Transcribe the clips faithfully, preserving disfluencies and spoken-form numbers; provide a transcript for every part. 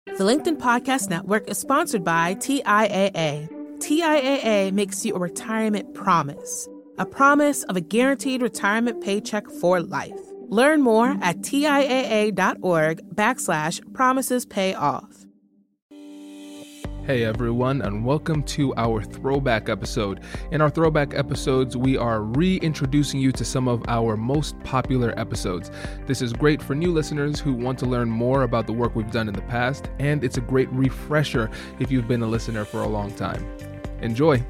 The LinkedIn Podcast Network is sponsored by T I A A. T I A A makes you a retirement promise, a promise of a guaranteed retirement paycheck for life. Learn more at TIAA.org backslash promises pay off. Hey everyone, and welcome to our throwback episode. In our throwback episodes, we are reintroducing you to some of our most popular episodes. This is great for new listeners who want to learn more about the work we've done in the past, and it's a great refresher if you've been a listener for a long time. Enjoy.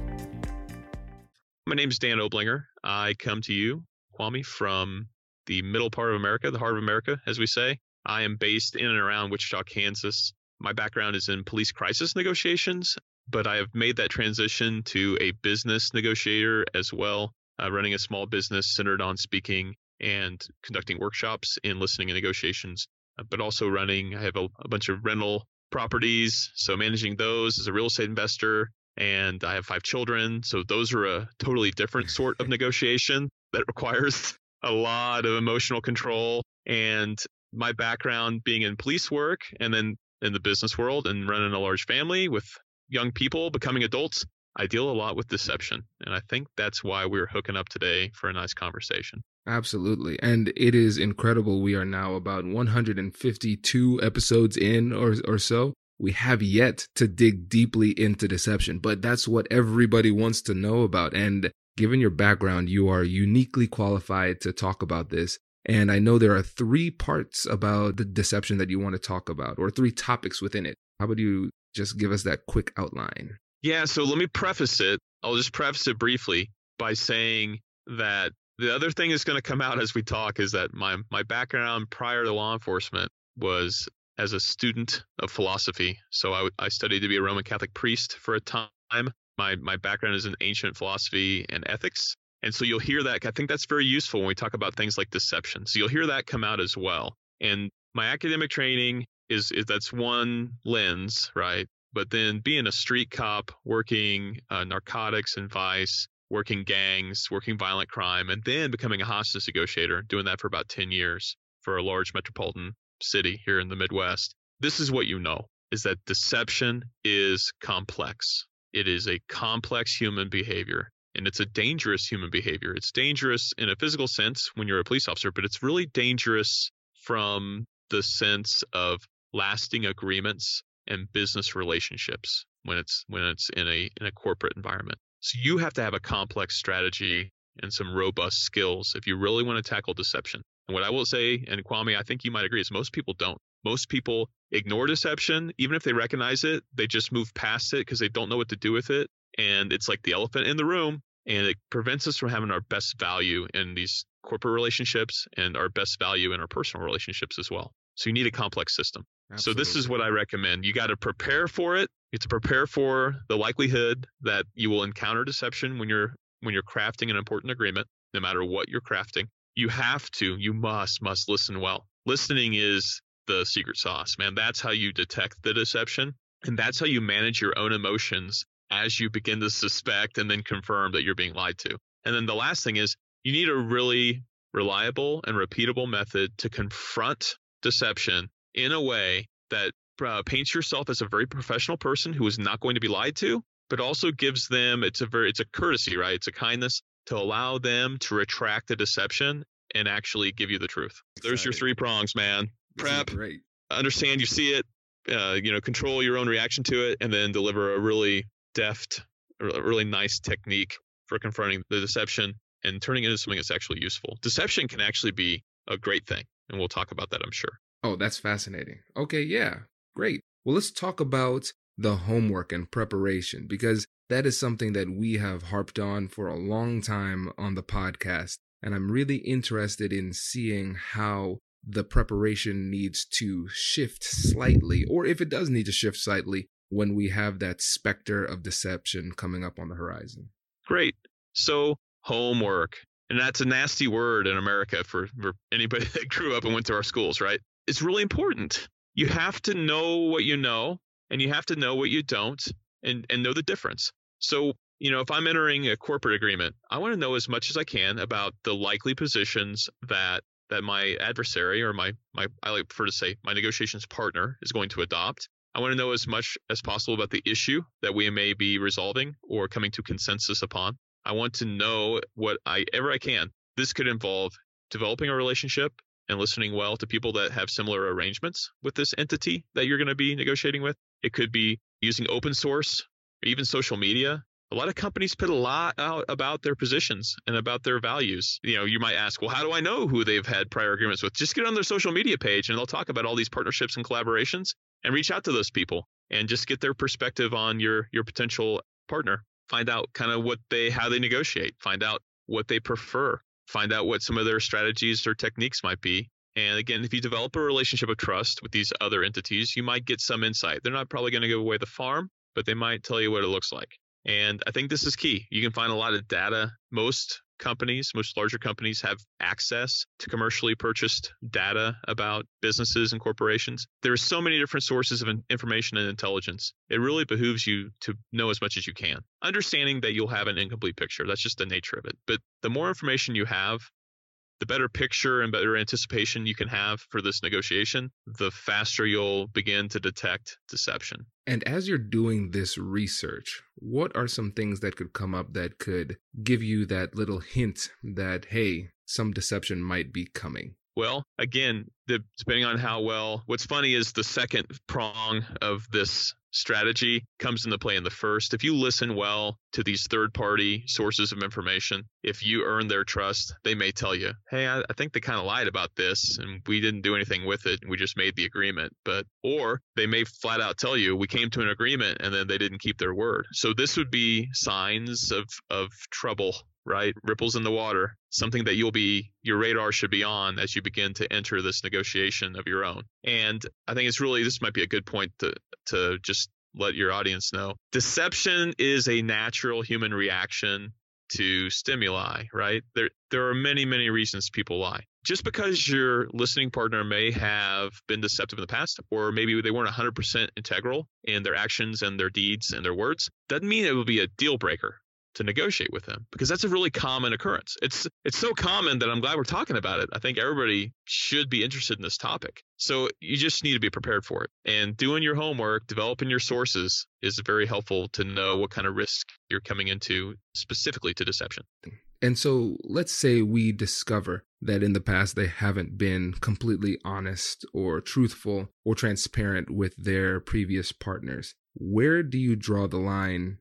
My name is Dan Oblinger. I come to you, Kwame, from the middle part of America, the heart of America, as we say. I am based in and around Wichita, Kansas. My background is in police crisis negotiations, but I have made that transition to a business negotiator as well, uh, running a small business centered on speaking and conducting workshops in listening and negotiations, uh, but also running, I have a, a bunch of rental properties, so managing those as a real estate investor, and I have five children, so those are a totally different sort of negotiation that requires a lot of emotional control. And my background being in police work and then in the business world and running a large family with young people becoming adults, I deal a lot with deception. And I think that's why we're hooking up today for a nice conversation. Absolutely. And it is incredible. We are now about one hundred fifty-two episodes in or, or so. We have yet to dig deeply into deception, but that's what everybody wants to know about. And given your background, you are uniquely qualified to talk about this. And I know there are three parts about the deception that you want to talk about, or three topics within it. How about you just give us that quick outline? Yeah, so let me preface it. I'll just preface it briefly by saying that the other thing that's going to come out as we talk is that my, my background prior to law enforcement was as a student of philosophy. So I, I studied to be a Roman Catholic priest for a time. My, my background is in ancient philosophy and ethics. And so you'll hear that. I think that's very useful when we talk about things like deception. So you'll hear that come out as well. And my academic training is, is that's one lens, right? But then being a street cop, working uh, narcotics and vice, working gangs, working violent crime, and then becoming a hostage negotiator, doing that for about ten years for a large metropolitan city here in the Midwest. This is what you know, is that deception is complex. It is a complex human behavior. And it's a dangerous human behavior. It's dangerous in a physical sense when you're a police officer, but it's really dangerous from the sense of lasting agreements and business relationships when it's when it's in a in a corporate environment. So you have to have a complex strategy and some robust skills if you really want to tackle deception. And what I will say, and Kwame, I think you might agree, is most people don't. Most people ignore deception. Even if they recognize it, they just move past it because they don't know what to do with it. And it's like the elephant in the room, and it prevents us from having our best value in these corporate relationships and our best value in our personal relationships as well. So you need a complex system. Absolutely. So this is what I recommend. You got to prepare for it. You have to prepare for the likelihood that you will encounter deception when you're when you're crafting an important agreement, no matter what you're crafting. You have to, you must, must listen well. Listening is the secret sauce, man. That's how you detect the deception, and that's how you manage your own emotions as you begin to suspect and then confirm that you're being lied to. And then the last thing is you need a really reliable and repeatable method to confront deception in a way that uh, paints yourself as a very professional person who is not going to be lied to, but also gives them, it's a very, it's a courtesy, right? It's a kindness to allow them to retract the deception and actually give you the truth. Exciting. There's your three prongs, man. Prep, great. Understand you see it, uh, you know, control your own reaction to it, and then deliver a really deft, a really nice technique for confronting the deception and turning it into something that's actually useful. Deception can actually be a great thing, and we'll talk about that, I'm sure. Oh, that's fascinating. Okay, yeah, great. Well, let's talk about the homework and preparation, because that is something that we have harped on for a long time on the podcast. And I'm really interested in seeing how the preparation needs to shift slightly, or if it does need to shift slightly, when we have that specter of deception coming up on the horizon. Great. So homework, and that's a nasty word in America for, for anybody that grew up and went to our schools, right? It's really important. You have to know what you know, and you have to know what you don't, and, and know the difference. So, you know, if I'm entering a corporate agreement, I want to know as much as I can about the likely positions that that my adversary or my, my I like prefer to say my negotiations partner is going to adopt. I want to know as much as possible about the issue that we may be resolving or coming to consensus upon. I want to know whatever I can. This could involve developing a relationship and listening well to people that have similar arrangements with this entity that you're going to be negotiating with. It could be using open source or even social media. A lot of companies put a lot out about their positions and about their values. You know, you might ask, well, how do I know who they've had prior agreements with? Just get on their social media page and they'll talk about all these partnerships and collaborations, and reach out to those people and just get their perspective on your, your potential partner. Find out kind of what they, how they negotiate, find out what they prefer, find out what some of their strategies or techniques might be. And again, if you develop a relationship of trust with these other entities, you might get some insight. They're not probably going to give away the farm, but they might tell you what it looks like. And I think this is key. You can find a lot of data. Most companies, most larger companies have access to commercially purchased data about businesses and corporations. There are so many different sources of information and intelligence. It really behooves you to know as much as you can, understanding that you'll have an incomplete picture. That's just the nature of it. But the more information you have, the better picture and better anticipation you can have for this negotiation, the faster you'll begin to detect deception. And as you're doing this research, what are some things that could come up that could give you that little hint that, hey, some deception might be coming? Well, again, the, depending on how well, what's funny is the second prong of this strategy comes into play in the first. If you listen well to these third-party sources of information, if you earn their trust, they may tell you, hey, I, I think they kind of lied about this and we didn't do anything with it. We just made the agreement. But or they may flat out tell you, we came to an agreement and then they didn't keep their word. So this would be signs of, of trouble, right? Ripples in the water, something that you'll be, your radar should be on as you begin to enter this negotiation of your own. And I think it's really, this might be a good point to, to just let your audience know. Deception is a natural human reaction to stimuli, right? There, there are many, many reasons people lie. Just because your listening partner may have been deceptive in the past, or maybe they weren't one hundred percent integral in their actions and their deeds and their words, doesn't mean it will be a deal breaker to negotiate with them, because that's a really common occurrence. It's it's so common that I'm glad we're talking about it. I think everybody should be interested in this topic. So you just need to be prepared for it. And doing your homework, developing your sources is very helpful to know what kind of risk you're coming into specifically to deception. And so let's say we discover that in the past they haven't been completely honest or truthful or transparent with their previous partners. Where do you draw the line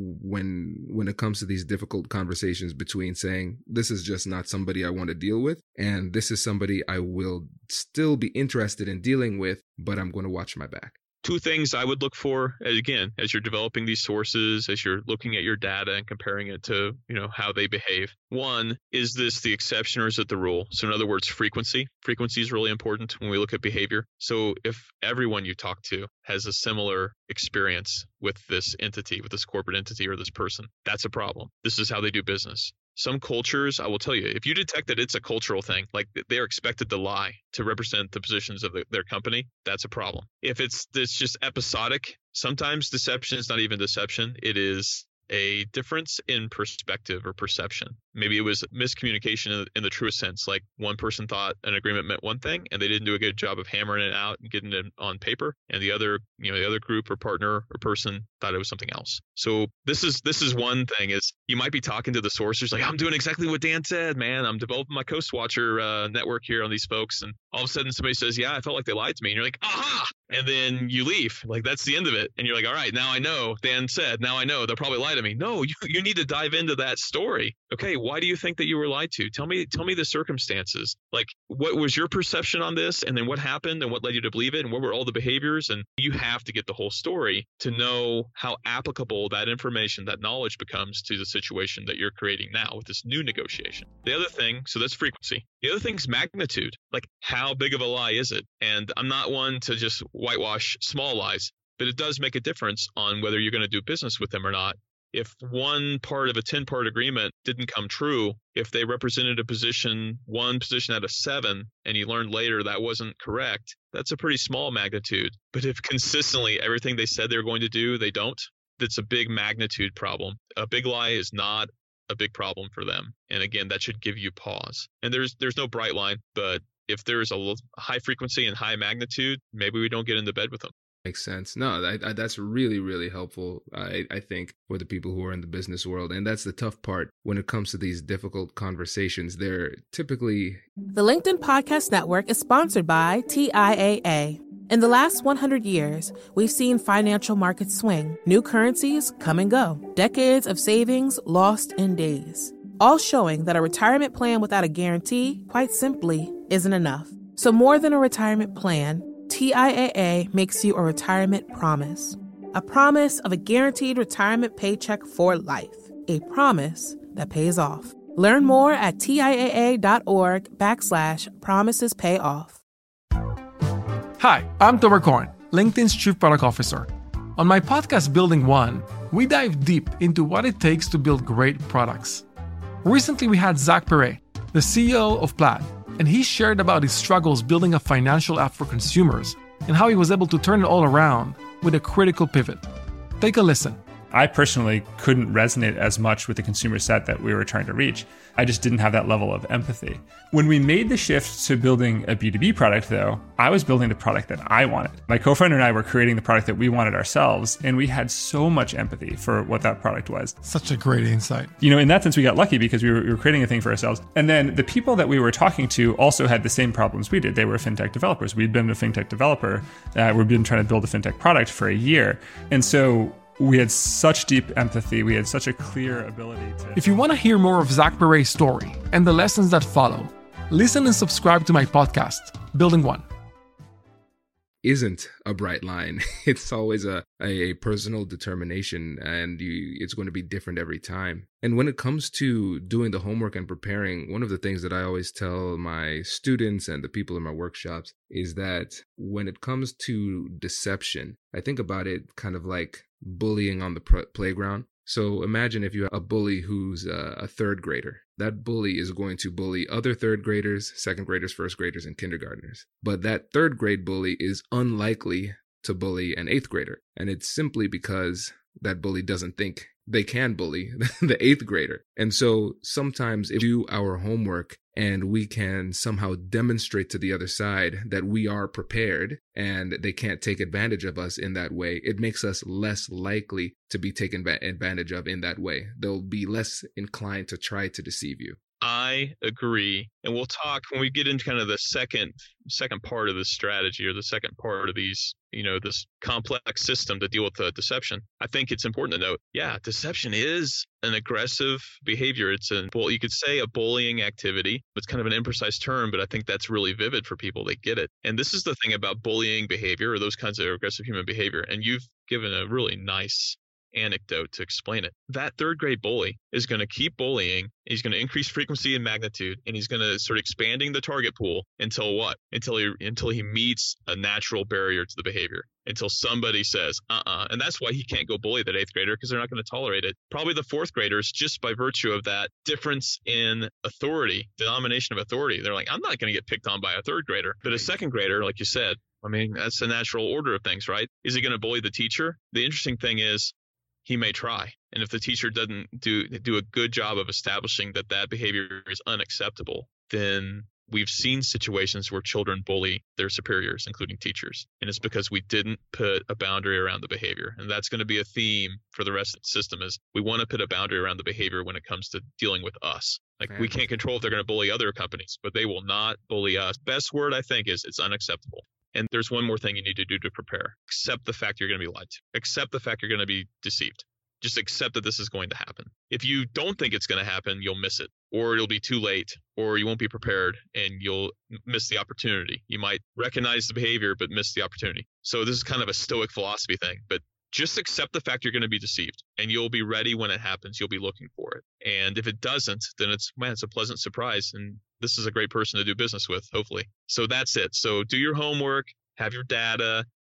when when it comes to these difficult conversations between saying, this is just not somebody I want to deal with, and this is somebody I will still be interested in dealing with, but I'm going to watch my back? Two things I would look for, again, as you're developing these sources, as you're looking at your data and comparing it to, you know, how they behave. One, is this the exception or is it the rule? So in other words, frequency. Frequency is really important when we look at behavior. So if everyone you talk to has a similar experience with this entity, with this corporate entity or this person, that's a problem. This is how they do business. Some cultures, I will tell you, if you detect that it's a cultural thing, like they're expected to lie to represent the positions of the, their company, that's a problem. If it's, it's just episodic, sometimes deception is not even deception. It is a difference in perspective or perception. Maybe it was miscommunication in, in the truest sense. Like one person thought an agreement meant one thing and they didn't do a good job of hammering it out and getting it on paper. And the other, you know, the other group or partner or person thought it was something else. So this is, this is one thing is you might be talking to the sources like, I'm doing exactly what Dan said, man. I'm developing my Coast Watcher uh, network here on these folks. And all of a sudden somebody says, yeah, I felt like they lied to me. And you're like, aha. And then you leave. Like, that's the end of it. And you're like, all right, now I know. Dan said, now I know. They'll probably lie to me. No, you, you need to dive into that story. Okay, why do you think that you were lied to? Tell me, tell me the circumstances. Like, what was your perception on this? And then what happened and what led you to believe it? And what were all the behaviors? And you have to get the whole story to know how applicable that information, that knowledge becomes to the situation that you're creating now with this new negotiation. The other thing, so that's frequency. The other thing is magnitude. Like, how big of a lie is it? And I'm not one to just whitewash small lies, but it does make a difference on whether you're going to do business with them or not. If one part of a ten-part agreement didn't come true, if they represented a position, one position out of seven, and you learned later that wasn't correct, that's a pretty small magnitude. But if consistently everything they said they were going to do, they don't, that's a big magnitude problem. A big lie is not a big problem for them. And again, that should give you pause. And there's there's no bright line, but if there's a high frequency and high magnitude, maybe we don't get into bed with them. Makes sense. No, I, I, that's really, really helpful, I, I think, for the people who are in the business world. And that's the tough part when it comes to these difficult conversations. They're typically... The LinkedIn Podcast Network is sponsored by T I A A. In the last one hundred years, we've seen financial markets swing, new currencies come and go, decades of savings lost in days, all showing that a retirement plan without a guarantee, quite simply, isn't enough. So more than a retirement plan, T I A A makes you a retirement promise. A promise of a guaranteed retirement paycheck for life. A promise that pays off. Learn more at TIAA.org backslash promises pay off. Hi, I'm Tomer Cohen, LinkedIn's Chief Product Officer. On my podcast, Building One, we dive deep into what it takes to build great products. Recently, we had Zach Perret, the C E O of Plaid, and he shared about his struggles building a financial app for consumers and how he was able to turn it all around with a critical pivot. Take a listen. I personally couldn't resonate as much with the consumer set that we were trying to reach. I just didn't have that level of empathy. When we made the shift to building a B two B product, though, I was building the product that I wanted. My co-founder and I were creating the product that we wanted ourselves, and we had so much empathy for what that product was. Such a great insight. You know, in that sense, we got lucky because we were, we were creating a thing for ourselves. And then the people that we were talking to also had the same problems we did. They were fintech developers. We'd been a fintech developer. Uh, we've been trying to build a fintech product for a year. And so we had such deep empathy. We had such a clear ability to... If you want to hear more of Zach Perret's story and the lessons that follow, listen and subscribe to my podcast, Building One. Isn't a bright line. It's always a, a personal determination, and you, it's going to be different every time. And when it comes to doing the homework and preparing, one of the things that I always tell my students and the people in my workshops is that when it comes to deception, I think about it kind of like bullying on the pr- playground. So imagine if you have a bully who's a, a third grader. That bully is going to bully other third graders, second graders, first graders, and kindergartners. But that third grade bully is unlikely to bully an eighth grader. And it's simply because that bully doesn't think they can bully the eighth grader. And so sometimes if we do our homework and we can somehow demonstrate to the other side that we are prepared and they can't take advantage of us in that way, it makes us less likely to be taken advantage of in that way. They'll be less inclined to try to deceive you. I agree. And we'll talk when we get into kind of the second second part of this strategy, or the second part of these, you know, this complex system to deal with the deception. I think it's important to note, yeah, deception is an aggressive behavior. It's a, well, you could say a bullying activity. It's kind of an imprecise term, but I think that's really vivid for people. They get it. And this is the thing about bullying behavior, or those kinds of aggressive human behavior. And you've given a really nice anecdote to explain it. That third grade bully is going to keep bullying. He's going to increase frequency and magnitude, and he's going to start expanding the target pool until what? Until he until he meets a natural barrier to the behavior. Until somebody says, uh-uh. And that's why he can't go bully that eighth grader, because they're not going to tolerate it. Probably the fourth graders, just by virtue of that difference in authority, denomination of authority, they're like, I'm not going to get picked on by a third grader. But a second grader, like you said, I mean, that's the natural order of things, right? Is he going to bully the teacher? The interesting thing is, he may try. And if the teacher doesn't do do a good job of establishing that that behavior is unacceptable, then we've seen situations where children bully their superiors, including teachers. And it's because we didn't put a boundary around the behavior. And that's going to be a theme for the rest of the system, is we want to put a boundary around the behavior when it comes to dealing with us. Like, Man. we can't control if they're going to bully other companies, but they will not bully us. Best word, I think, is it's unacceptable. And there's one more thing you need to do to prepare. Accept the fact you're going to be lied to. Accept the fact you're going to be deceived. Just accept that this is going to happen. If you don't think it's going to happen, you'll miss it, or it'll be too late, or you won't be prepared and you'll miss the opportunity. You might recognize the behavior, but miss the opportunity. So this is kind of a stoic philosophy thing, but just accept the fact you're going to be deceived, and you'll be ready when it happens. You'll be looking for it. And if it doesn't, then it's, man, it's a pleasant surprise. And this is a great person to do business with, hopefully. So that's it. So do your homework, have your data,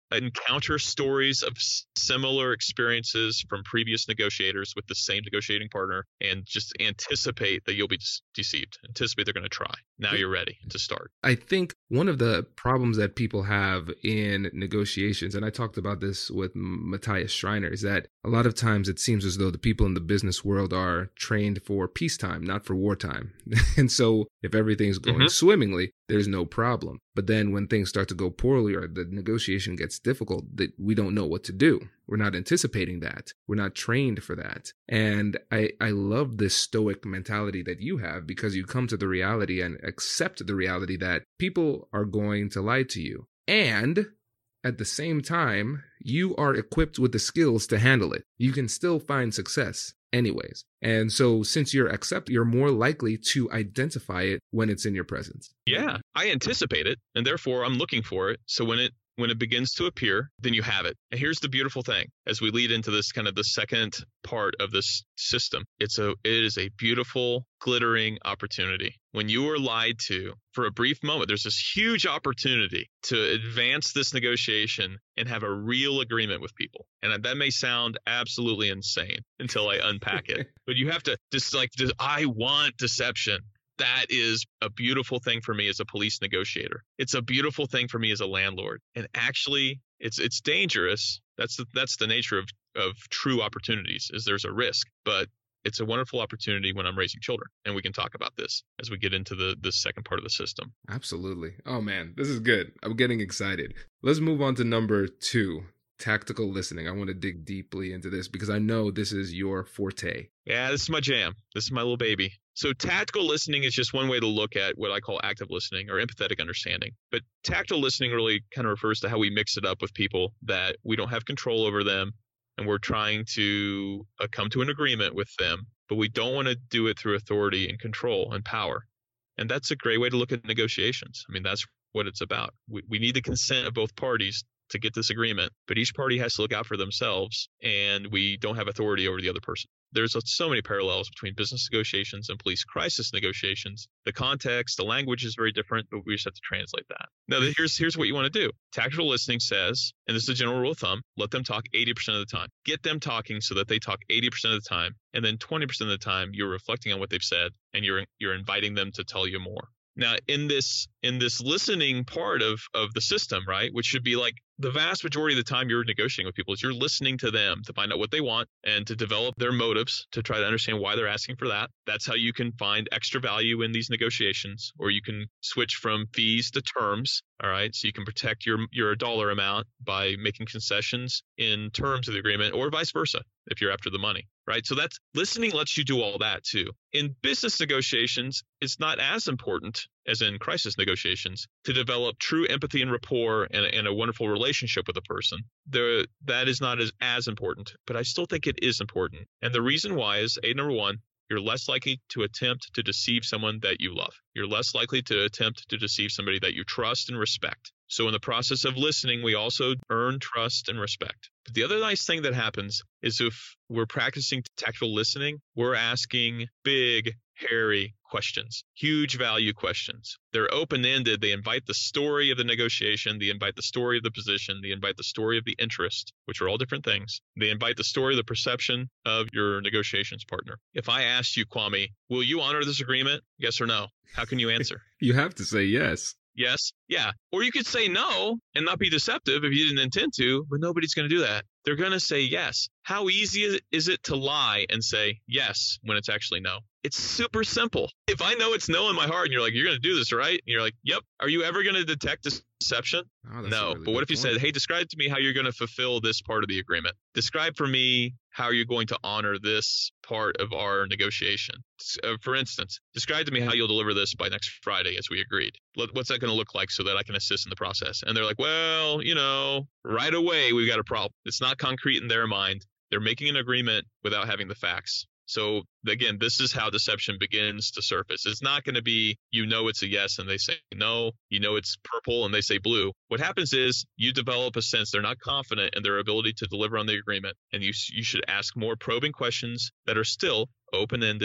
encounter stories of similar experiences from previous negotiators with the same negotiating partner and just anticipate that you'll be deceived. Anticipate they're going to try. Now you're ready to start. I think one of the problems that people have in negotiations, and I talked about this with Matthias Schreiner, is that a lot of times it seems as though the people in the business world are trained for peacetime, not for wartime. And so if everything's going mm-hmm. swimmingly, there's no problem. But then when things start to go poorly or the negotiation gets difficult, that we don't know what to do. We're not anticipating that. We're not trained for that. And I, I love this stoic mentality that you have, because you come to the reality and accept the reality that people are going to lie to you. And at the same time, you are equipped with the skills to handle it. You can still find success anyways. And so since you're accept, you're more likely to identify it when it's in your presence. Yeah, I anticipate it, and therefore I'm looking for it. So when it when it begins to appear, then you have it. And here's the beautiful thing, as we lead into this kind of the second part of this system, it's a it is a beautiful, glittering opportunity. When you are lied to for a brief moment, there's this huge opportunity to advance this negotiation and have a real agreement with people. And that may sound absolutely insane until I unpack it. But you have to just like, just, I want deception. That is a beautiful thing for me as a police negotiator. It's a beautiful thing for me as a landlord. And actually, it's it's dangerous. That's the, that's the nature of, of true opportunities, is there's a risk. But it's a wonderful opportunity when I'm raising children. And we can talk about this as we get into the, the second part of the system. Absolutely. Oh, man, this is good. I'm getting excited. Let's move on to number two. Tactical listening. I want to dig deeply into this because I know this is your forte. Yeah, this is my jam. This is my little baby. So tactical listening is just one way to look at what I call active listening or empathetic understanding. But tactical listening really kind of refers to how we mix it up with people that we don't have control over them, and we're trying to uh, come to an agreement with them, but we don't want to do it through authority and control and power. And that's a great way to look at negotiations. I mean, that's what it's about. We, we need the consent of both parties to get this agreement, but each party has to look out for themselves, and we don't have authority over the other person. There's so many parallels between business negotiations and police crisis negotiations. The context, the language is very different, but we just have to translate that. Now, here's here's what you want to do. Tactical listening says, and this is a general rule of thumb, let them talk eighty percent of the time. Get them talking so that they talk eighty percent of the time, and then twenty percent of the time you're reflecting on what they've said, and you're you're inviting them to tell you more. Now, in this in this listening part of, of the system, right, which should be like the vast majority of the time you're negotiating with people, is you're listening to them to find out what they want and to develop their motives, to try to understand why they're asking for that. That's how you can find extra value in these negotiations, or you can switch from fees to terms. All right. So you can protect your your dollar amount by making concessions in terms of the agreement, or vice versa if you're after the money. Right. So that's listening lets you do all that, too. In business negotiations, it's not as important as in crisis negotiations to develop true empathy and rapport and, and a wonderful relationship with a person. There, that is not as, as important, but I still think it is important. And the reason why is, A, number one, you're less likely to attempt to deceive someone that you love. You're less likely to attempt to deceive somebody that you trust and respect. So in the process of listening, we also earn trust and respect. But the other nice thing that happens is if we're practicing tactical listening, we're asking big, hairy questions, huge value questions. They're open-ended. They invite the story of the negotiation. They invite the story of the position. They invite the story of the interest, which are all different things. They invite the story of the perception of your negotiations partner. If I asked you, Kwame, will you honor this agreement? Yes or no? How can you answer? You have to say yes. Yes. Yeah. Or you could say no and not be deceptive if you didn't intend to, but nobody's going to do that. They're going to say yes. How easy is it to lie and say yes when it's actually no? It's super simple. If I know it's no in my heart and you're like, you're going to do this, right? And you're like, yep. Are you ever going to detect deception? Oh, no. Really but what if you point. said, hey, describe to me how you're going to fulfill this part of the agreement. Describe for me how you're going to honor this part of our negotiation. Uh, for instance, describe to me how you'll deliver this by next Friday as we agreed. What's that going to look like so that I can assist in the process? And they're like, well, you know, right away, we've got a problem. It's not concrete in their mind. They're making an agreement without having the facts. So again, this is how deception begins to surface. It's not going to be, you know, it's a yes and they say no, you know, it's purple and they say blue. What happens is you develop a sense they're not confident in their ability to deliver on the agreement. And you you should ask more probing questions that are still open-ended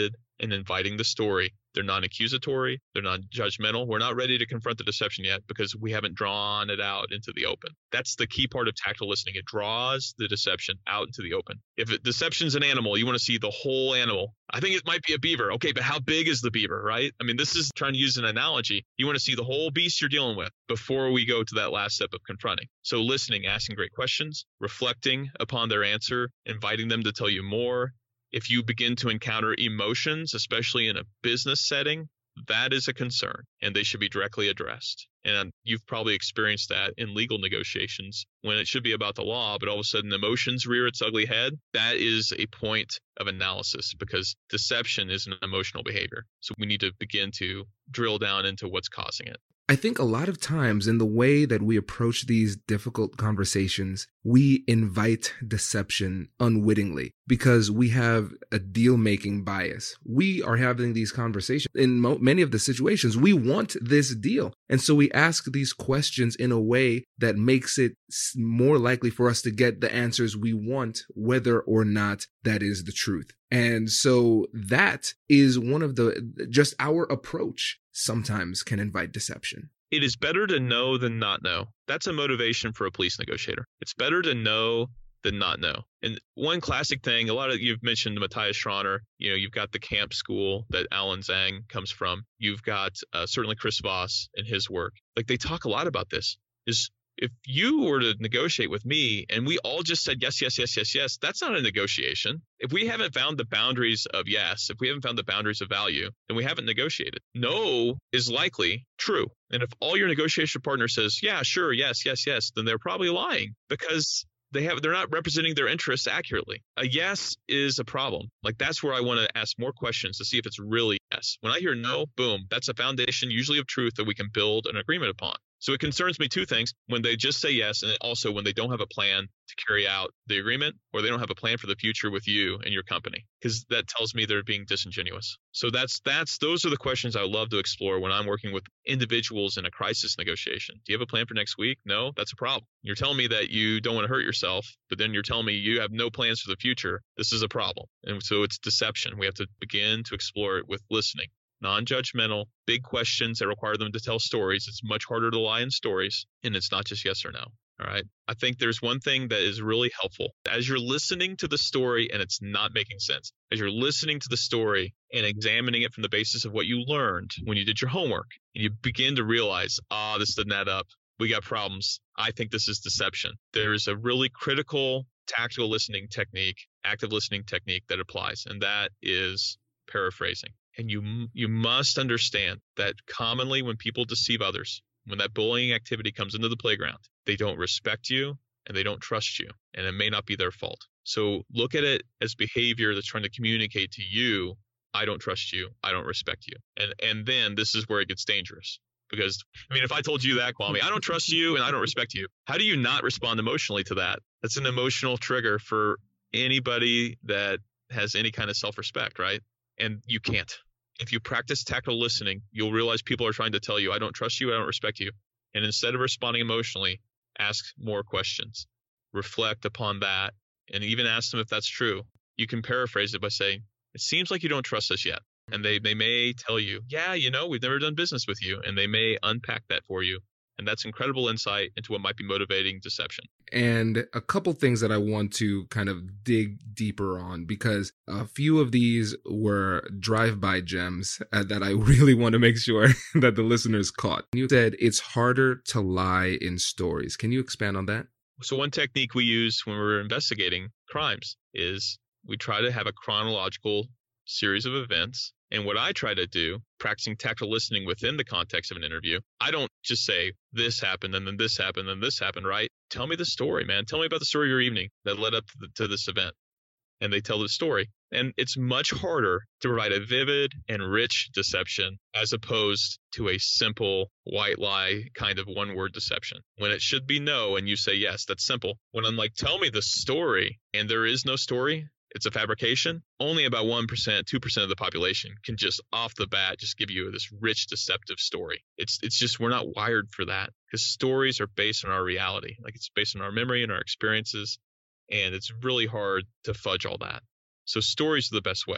and inviting the story. They're non-accusatory. They're non-judgmental. We're not ready to confront the deception yet because we haven't drawn it out into the open. That's the key part of tactile listening. It draws the deception out into the open. If it, deception's an animal, you want to see the whole animal. I think it might be a beaver. Okay, but how big is the beaver, right? I mean, this is trying to use an analogy. You want to see the whole beast you're dealing with before we go to that last step of confronting. So listening, asking great questions, reflecting upon their answer, inviting them to tell you more. If you begin to encounter emotions, especially in a business setting, that is a concern, and they should be directly addressed. And you've probably experienced that in legal negotiations when it should be about the law, but all of a sudden emotions rear its ugly head. That is a point of analysis because deception is an emotional behavior. So we need to begin to drill down into what's causing it. I think a lot of times in the way that we approach these difficult conversations, we invite deception unwittingly because we have a deal-making bias. We are having these conversations. In mo- many of the situations, we want this deal. And so we ask these questions in a way that makes it more likely for us to get the answers we want, whether or not that is the truth. And so that is one of the, just our approach sometimes can invite deception. It is better to know than not know. That's a motivation for a police negotiator. It's better to know than not know. And one classic thing, a lot of you've mentioned Matthias Schroner, you know, you've got the camp school that Alan Zhang comes from. You've got uh, certainly Chris Voss and his work. Like they talk a lot about this is if you were to negotiate with me and we all just said yes, yes, yes, yes, yes, that's not a negotiation. If we haven't found the boundaries of yes, if we haven't found the boundaries of value, then we haven't negotiated. No is likely true. And if all your negotiation partner says, yeah, sure, yes, yes, yes, then they're probably lying because they have, they're not representing their interests accurately. A yes is a problem. Like that's where I want to ask more questions to see if it's really yes. When I hear no, boom, that's a foundation usually of truth that we can build an agreement upon. So it concerns me two things, when they just say yes, and also when they don't have a plan to carry out the agreement, or they don't have a plan for the future with you and your company, because that tells me they're being disingenuous. So that's that's those are the questions I love to explore when I'm working with individuals in a crisis negotiation. Do you have a plan for next week? No, that's a problem. You're telling me that you don't want to hurt yourself, but then you're telling me you have no plans for the future. This is a problem. And so it's deception. We have to begin to explore it with listening. Non-judgmental, big questions that require them to tell stories. It's much harder to lie in stories, and it's not just yes or no. All right. I think there's one thing that is really helpful. As you're listening to the story and it's not making sense, as you're listening to the story and examining it from the basis of what you learned when you did your homework, and you begin to realize, ah, oh, this doesn't add up. We got problems. I think this is deception. There's a really critical tactical listening technique, active listening technique that applies, and that is paraphrasing. And you you must understand that commonly when people deceive others, when that bullying activity comes into the playground, they don't respect you and they don't trust you, and it may not be their fault. So look at it as behavior that's trying to communicate to you, I don't trust you, I don't respect you. And and then this is where it gets dangerous. Because, I mean, if I told you that, Kwame, I don't trust you and I don't respect you, how do you not respond emotionally to that? That's an emotional trigger for anybody that has any kind of self-respect, right? And you can't. If you practice tactile listening, you'll realize people are trying to tell you, I don't trust you, I don't respect you. And instead of responding emotionally, ask more questions. Reflect upon that, and even ask them if that's true. You can paraphrase it by saying, it seems like you don't trust us yet. And they, they may tell you, yeah, you know, we've never done business with you. And they may unpack that for you. And that's incredible insight into what might be motivating deception. And a couple things that I want to kind of dig deeper on, because a few of these were drive-by gems uh, that I really want to make sure that the listeners caught. You said it's harder to lie in stories. Can you expand on that? So one technique we use when we're investigating crimes is we try to have a chronological series of events. And what I try to do, practicing tactile listening within the context of an interview, I don't just say this happened and then this happened and this happened, right? Tell me the story, man. Tell me about the story of your evening that led up to, the, to this event. And they tell the story. And it's much harder to provide a vivid and rich deception as opposed to a simple white lie kind of one-word deception. When it should be no and you say yes, that's simple. When I'm like, tell me the story, and there is no story, it's a fabrication, only about one percent, two percent of the population can just off the bat just give you this rich, deceptive story. It's it's just we're not wired for that because stories are based on our reality. Like it's based on our memory and our experiences, and it's really hard to fudge all that. So stories are the best way.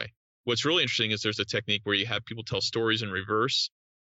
what's really interesting is there's a technique where you have people tell stories in reverse,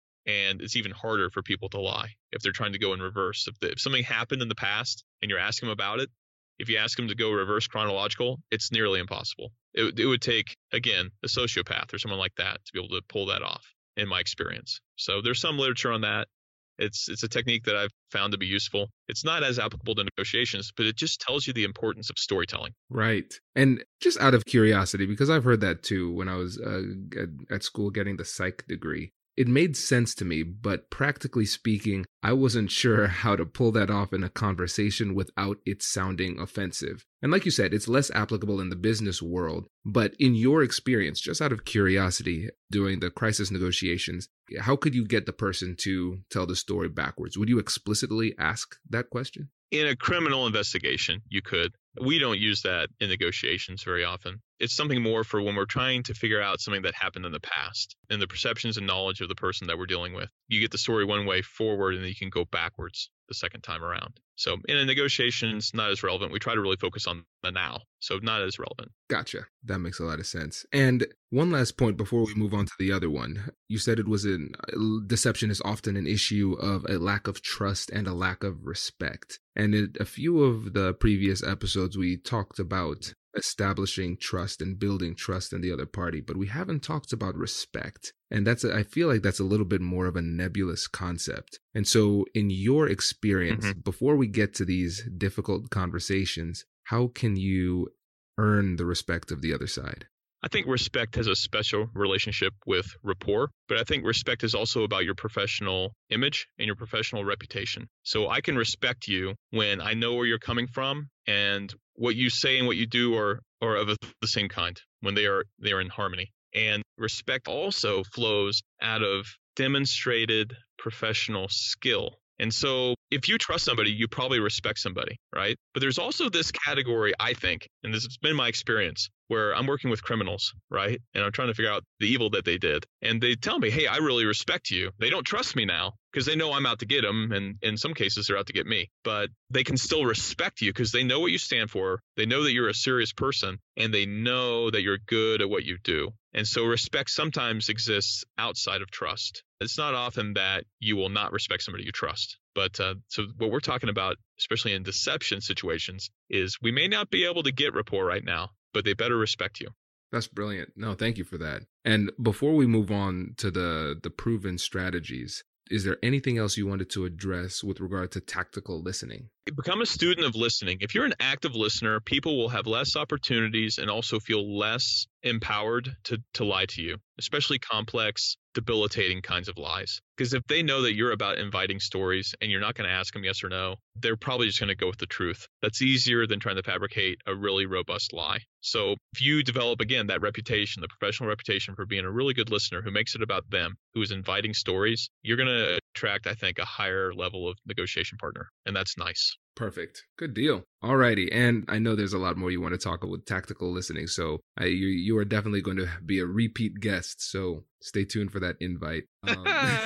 and it's even harder for people to lie if they're trying to go in reverse. If, the, if something happened in the past and you're asking them about it, if you ask them to go reverse chronological, it's nearly impossible. It, it would take, again, a sociopath or someone like that to be able to pull that off, in my experience. So there's some literature on that. It's it's a technique that I've found to be useful. It's not as applicable to negotiations, but it just tells you the importance of storytelling. Right. And just out of curiosity, because I've heard that too when I was uh, at, at school getting the psych degree, it made sense to me, but practically speaking, I wasn't sure how to pull that off in a conversation without it sounding offensive. And like you said, it's less applicable in the business world. But in your experience, just out of curiosity, during the crisis negotiations, how could you get the person to tell the story backwards? Would you explicitly ask that question? In a criminal investigation, you could. We don't use that in negotiations very often. It's something more for when we're trying to figure out something that happened in the past and the perceptions and knowledge of the person that we're dealing with. You get the story one way forward and then you can go backwards the second time around. So in a negotiation, it's not as relevant. We try to really focus on the now. So not as relevant. Gotcha. That makes a lot of sense. And one last point before we move on to the other one. You said it was an deception is often an issue of a lack of trust and a lack of respect. And in a few of the previous episodes, we talked about establishing trust and building trust in the other party, but we haven't talked about respect. And that's, a, I feel like that's a little bit more of a nebulous concept. And so in your experience, mm-hmm. before we get to these difficult conversations, how can you earn the respect of the other side? I think respect has a special relationship with rapport, but I think respect is also about your professional image and your professional reputation. So I can respect you when I know where you're coming from and what you say and what you do are, are of a, the same kind, when they are they are in harmony. And respect also flows out of demonstrated professional skill. And so if you trust somebody, you probably respect somebody, right? But there's also this category, I think, and this has been my experience, where I'm working with criminals, right? And I'm trying to figure out the evil that they did. And they tell me, hey, I really respect you. They don't trust me now because they know I'm out to get them. And in some cases, they're out to get me. But they can still respect you because they know what you stand for. They know that you're a serious person and they know that you're good at what you do. And so respect sometimes exists outside of trust. It's not often that you will not respect somebody you trust. But uh, so what we're talking about, especially in deception situations, is we may not be able to get rapport right now, but they better respect you. That's brilliant. No, thank you for that. And before we move on to the the proven strategies, is there anything else you wanted to address with regard to tactical listening? Become a student of listening. If you're an active listener, people will have less opportunities and also feel less empowered to, to lie to you, especially complex, debilitating kinds of lies. Because if they know that you're about inviting stories and you're not going to ask them yes or no, they're probably just going to go with the truth. That's easier than trying to fabricate a really robust lie. So if you develop, again, that reputation, the professional reputation for being a really good listener who makes it about them, who is inviting stories, you're going to attract, I think, a higher level of negotiation partner. And that's nice. Perfect. Good deal. Alrighty. And I know there's a lot more you want to talk about with tactical listening. So I, you, you are definitely going to be a repeat guest. So stay tuned for that invite. Um,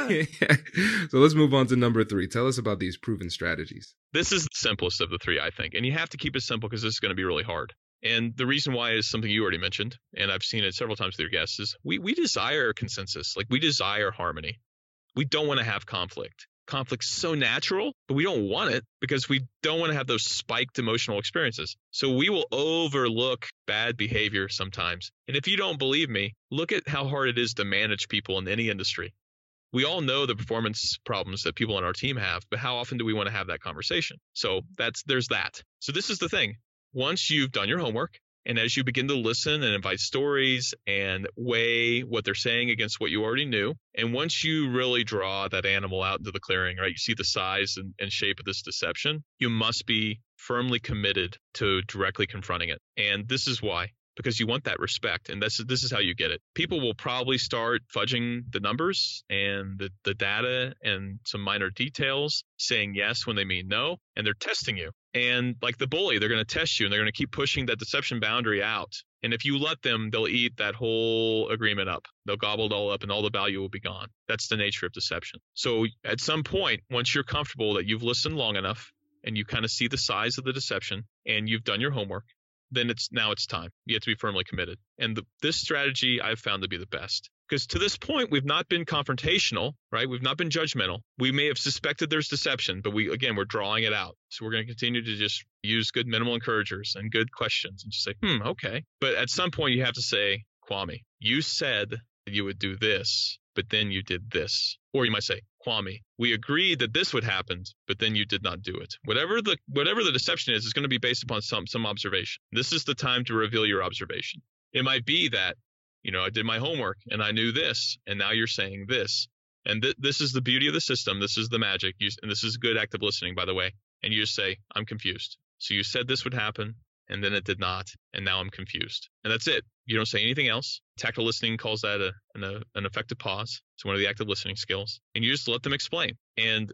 so let's move on to number three. Tell us about these proven strategies. This is the simplest of the three, I think. And you have to keep it simple because this is going to be really hard. And the reason why is something you already mentioned, and I've seen it several times with your guests, is we, we desire consensus. Like we desire harmony. We don't want to have conflict. Conflict's so natural, but we don't want it because we don't want to have those spiked emotional experiences. So we will overlook bad behavior sometimes. And if you don't believe me, look at how hard it is to manage people in any industry. We all know the performance problems that people on our team have, but how often do we want to have that conversation? So that's there's that. So this is the thing. Once you've done your homework, and as you begin to listen and invite stories and weigh what they're saying against what you already knew, and once you really draw that animal out into the clearing, right, you see the size and, and shape of this deception, you must be firmly committed to directly confronting it. And this is why. Because you want that respect. And this, this is how you get it. People will probably start fudging the numbers and the, the data and some minor details, saying yes when they mean no, and they're testing you. And like the bully, they're going to test you and they're going to keep pushing that deception boundary out. And if you let them, they'll eat that whole agreement up. They'll gobble it all up and all the value will be gone. That's the nature of deception. So at some point, once you're comfortable that you've listened long enough and you kind of see the size of the deception and you've done your homework, then it's now it's time. You have to be firmly committed. And the, this strategy I've found to be the best. Because to this point, we've not been confrontational, right? We've not been judgmental. We may have suspected there's deception, but we, again, we're drawing it out. So we're going to continue to just use good minimal encouragers and good questions and just say, hmm, okay. But at some point you have to say, Kwame, you said that you would do this, but then you did this. Or you might say, Kwame, we agreed that this would happen, but then you did not do it. Whatever the whatever the deception is, is going to be based upon some some observation. This is the time to reveal your observation. It might be that, you know, I did my homework and I knew this, and now you're saying this. And th- this is the beauty of the system. This is the magic. You, and this is good active listening, by the way. And you just say, I'm confused. So you said this would happen, and then it did not, and now I'm confused. And that's it. You don't say anything else. Tactile listening calls that a, an, a, an effective pause. It's one of the active listening skills. And you just let them explain. And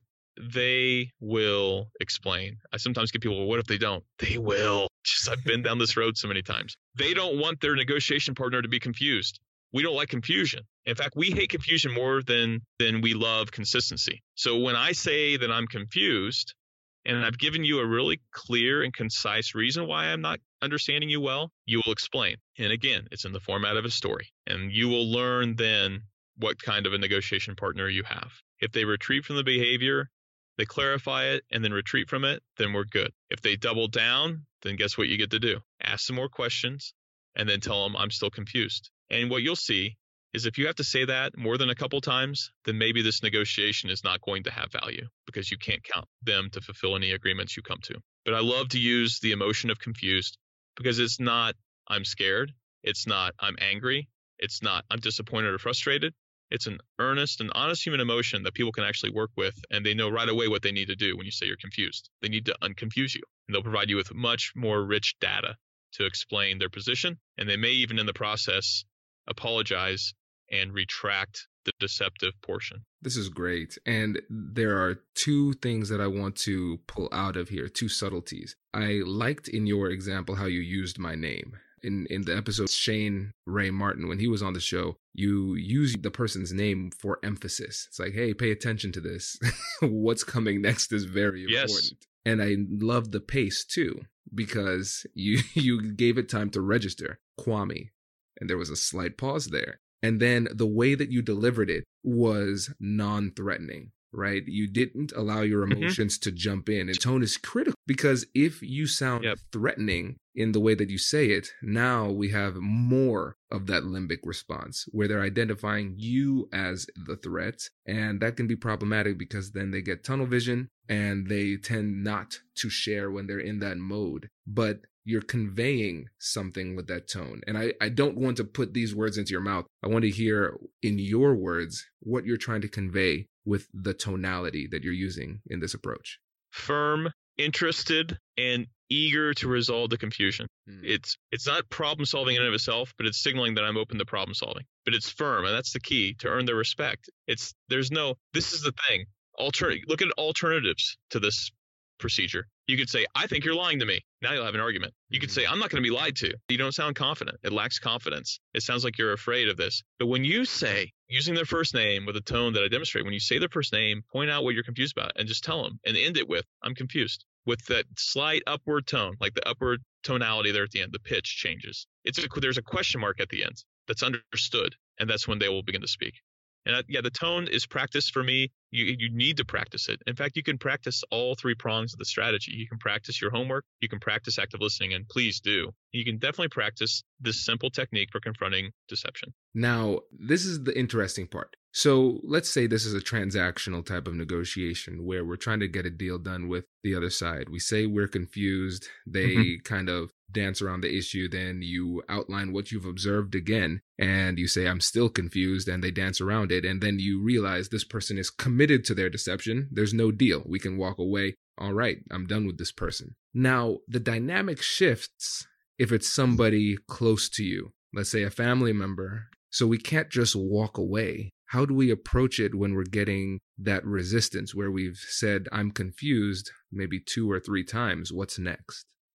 they will explain. I sometimes get people, well, what if they don't? They will. Just, I've been down this road so many times. They don't want their negotiation partner to be confused. We don't like confusion. In fact, we hate confusion more than than we love consistency. So when I say that I'm confused, and I've given you a really clear and concise reason why I'm not understanding you well, you will explain. And again, it's in the format of a story. And you will learn then what kind of a negotiation partner you have. If they retreat from the behavior, they clarify it, and then retreat from it, then we're good. If they double down, then guess what you get to do? Ask some more questions, and then tell them I'm still confused. And what you'll see is if you have to say that more than a couple times, then maybe this negotiation is not going to have value because you can't count them to fulfill any agreements you come to. But I love to use the emotion of confused because it's not I'm scared. It's not I'm angry. It's not I'm disappointed or frustrated. It's an earnest and honest human emotion that people can actually work with, and they know right away what they need to do when you say you're confused. They need to unconfuse you, and they'll provide you with much more rich data to explain their position, and they may even in the process apologize and retract the deceptive portion. This is great. And there are two things that I want to pull out of here, two subtleties. I liked in your example how you used my name. In in the episode Shane Ray Martin, when he was on the show, you use the person's name for emphasis. It's like, hey, pay attention to this. What's coming next is very yes. important. And I love the pace too, because you you gave it time to register, Kwame. And there was a slight pause there. And then the way that you delivered it was non-threatening, right? You didn't allow your emotions mm-hmm. to jump in. And tone is critical because if you sound yep. threatening in the way that you say it, now we have more of that limbic response where they're identifying you as the threat. And that can be problematic because then they get tunnel vision and they tend not to share when they're in that mode. But you're conveying something with that tone. And I, I don't want to put these words into your mouth. I want to hear in your words what you're trying to convey with the tonality that you're using in this approach. Firm, interested, and eager to resolve the confusion. Mm. It's it's not problem solving in and of itself, but it's signaling that I'm open to problem solving. But it's firm, and that's the key to earn their respect. It's there's no, this is the thing. Alter, look at alternatives to this procedure. You could say, I think you're lying to me. Now you'll have an argument. You could say, I'm not going to be lied to. You don't sound confident. It lacks confidence. It sounds like you're afraid of this. But when you say, using their first name with a tone that I demonstrate, when you say their first name, point out what you're confused about and just tell them and end it with, I'm confused. With that slight upward tone, like the upward tonality there at the end, the pitch changes. It's a, there's a question mark at the end that's understood, and that's when they will begin to speak. And uh, yeah, the tone is practice for me. You you need to practice it. In fact, you can practice all three prongs of the strategy. You can practice your homework. You can practice active listening, and please do. You can definitely practice this simple technique for confronting deception. Now, this is the interesting part. So let's say this is a transactional type of negotiation where we're trying to get a deal done with the other side. We say we're confused. They mm-hmm. kind of dance around the issue. Then you outline what you've observed again, and you say, I'm still confused, and they dance around it. And then you realize this person is committed to their deception. There's no deal. We can walk away. All right, I'm done with this person. Now, the dynamic shifts if it's somebody close to you, let's say a family member. So we can't just walk away. How do we approach it when we're getting that resistance where we've said, I'm confused, maybe two or three times? What's next?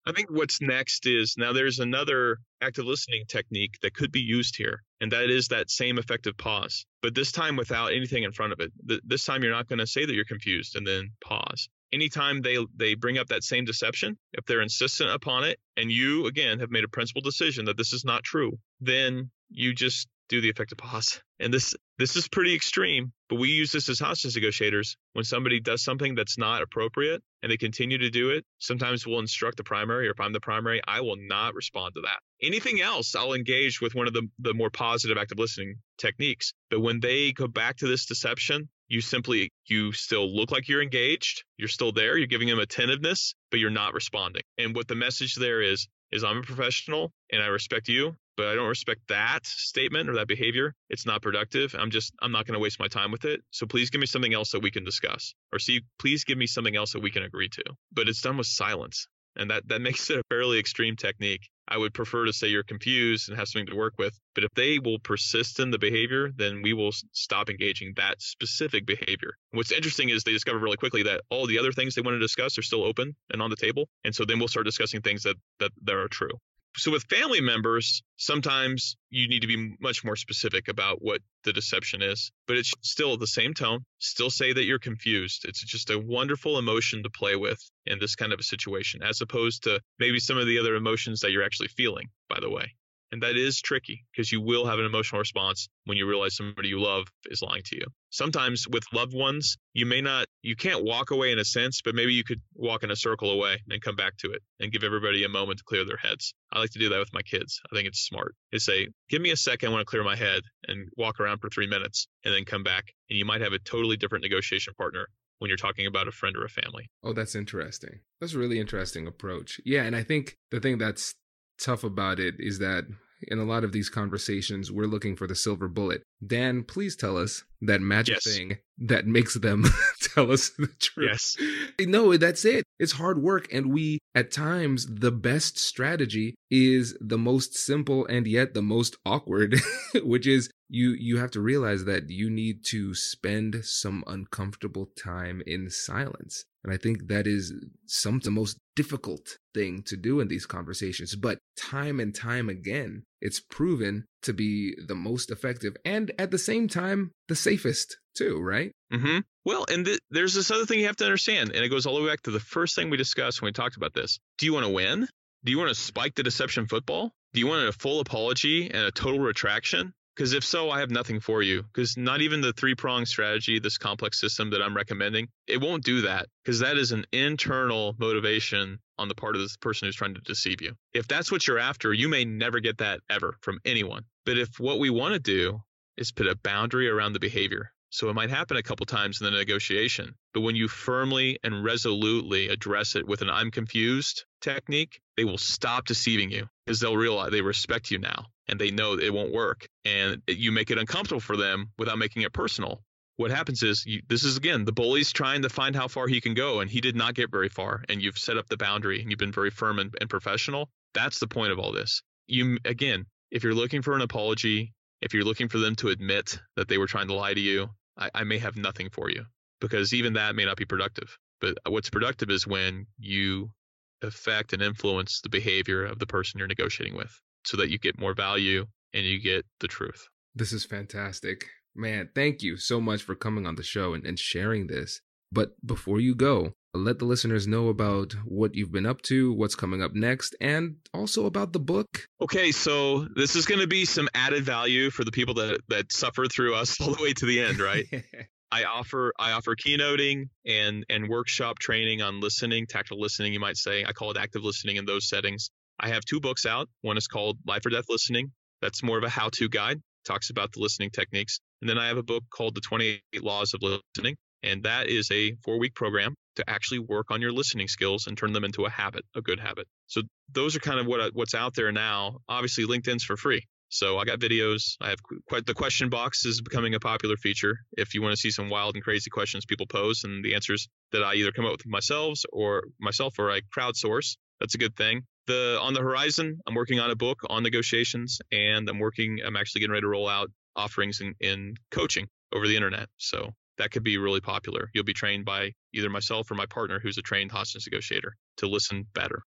I think what's next is now there's another active listening technique that could be used here, and that is that same effective pause, but this time without anything in front of it. Th- this time you're not going to say that you're confused and then pause. Anytime they they bring up that same deception, if they're insistent upon it, and you, again, have made a principled decision that this is not true, then you just do the effective pause. And this this is pretty extreme, but we use this as hostage negotiators. When somebody does something that's not appropriate and they continue to do it, sometimes we'll instruct the primary, or if I'm the primary, I will not respond to that. Anything else, I'll engage with one of the, the more positive active listening techniques. But when they go back to this deception, you simply, you still look like you're engaged. You're still there. You're giving them attentiveness, but you're not responding. And what the message there is, is I'm a professional and I respect you, but I don't respect that statement or that behavior. It's not productive. I'm just, I'm not going to waste my time with it. So please give me something else that we can discuss, or see, please give me something else that we can agree to. But it's done with silence. And that, that makes it a fairly extreme technique. I would prefer to say you're confused and have something to work with. But if they will persist in the behavior, then we will stop engaging that specific behavior. What's interesting is they discover really quickly that all the other things they want to discuss are still open and on the table. And so then we'll start discussing things that, that, that are true. So with family members, sometimes you need to be much more specific about what the deception is, but it's still the same tone. Still say that you're confused. It's just a wonderful emotion to play with in this kind of a situation, as opposed to maybe some of the other emotions that you're actually feeling, by the way. And that is tricky, because you will have an emotional response when you realize somebody you love is lying to you. Sometimes with loved ones, you may not, you can't walk away in a sense, but maybe you could walk in a circle away and come back to it and give everybody a moment to clear their heads. I like to do that with my kids. I think it's smart. They say, give me a second, I want to clear my head, and walk around for three minutes and then come back. And you might have a totally different negotiation partner when you're talking about a friend or a family. Oh, that's interesting. That's a really interesting approach. Yeah, and I think the thing that's tough about it is that in a lot of these conversations, we're looking for the silver bullet. Dan, please tell us that magic yes. thing that makes them tell us the truth. Yes. No, that's it. It's hard work. And we, at times, the best strategy is the most simple and yet the most awkward, which is you, you have to realize that you need to spend some uncomfortable time in silence. And I think that is some the most difficult thing to do in these conversations. But time and time again, it's proven to be the most effective and at the same time, the safest too, right? Mm-hmm. Well, and th- there's this other thing you have to understand, and it goes all the way back to the first thing we discussed when we talked about this. Do you want to win? Do you want to spike the deception football? Do you want a full apology and a total retraction? Because if so, I have nothing for you. Because not even the three-pronged strategy, this complex system that I'm recommending, it won't do that. Because that is an internal motivation on the part of this person who's trying to deceive you. If that's what you're after, you may never get that ever from anyone. But if what we want to do is put a boundary around the behavior, so it might happen a couple times in the negotiation, but when you firmly and resolutely address it with an I'm confused technique, they will stop deceiving you, because they'll realize they respect you now and they know it won't work. And you make it uncomfortable for them without making it personal. What happens is, you, this is, again, the bully's trying to find how far he can go, and he did not get very far. And you've set up the boundary and you've been very firm and, and professional. That's the point of all this. You, again, if you're looking for an apology, if you're looking for them to admit that they were trying to lie to you, I, I may have nothing for you, because even that may not be productive. But what's productive is when you affect and influence the behavior of the person you're negotiating with, so that you get more value and you get the truth. This is fantastic. Man, thank you so much for coming on the show and, and sharing this. But before you go, let the listeners know about what you've been up to, what's coming up next, and also about the book. Okay, so this is going to be some added value for the people that, that suffer through us all the way to the end, right? I offer I offer keynoting and, and workshop training on listening, tactile listening, you might say. I call it active listening in those settings. I have two books out. One is called Life or Death Listening. That's more of a how-to guide, talks about the listening techniques. And then I have a book called The twenty-eight Laws of Listening. And that is a four-week program to actually work on your listening skills and turn them into a habit, a good habit. So those are kind of what I, what's out there now. Obviously, LinkedIn's for free. So I got videos. I have quite the question box is becoming a popular feature. If you want to see some wild and crazy questions people pose and the answers that I either come up with myself or myself or I crowdsource, that's a good thing. The on the horizon, I'm working on a book on negotiations, and I'm working. I'm actually getting ready to roll out offerings in, in coaching over the internet. So that could be really popular. You'll be trained by either myself or my partner, who's a trained hostage negotiator, to listen better.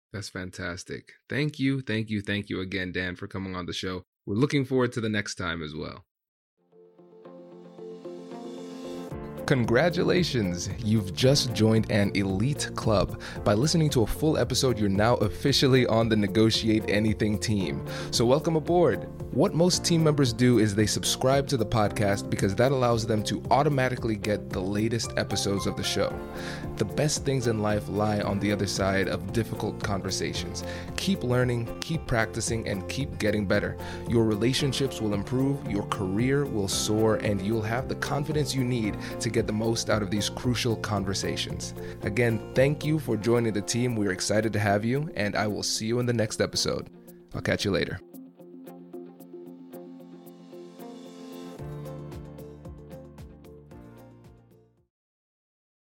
That's fantastic. Thank you, thank you, thank you again, Dan, for coming on the show. We're looking forward to the next time as well. Congratulations! You've just joined an elite club. By listening to a full episode, you're now officially on the Negotiate Anything team. So welcome aboard. What most team members do is they subscribe to the podcast because that allows them to automatically get the latest episodes of the show. The best things in life lie on the other side of difficult conversations. Keep learning, keep practicing, and keep getting better. Your relationships will improve, your career will soar, and you'll have the confidence you need to get the most out of these crucial conversations. Again, thank you for joining the team. We're excited to have you, and I will see you in the next episode. I'll catch you later.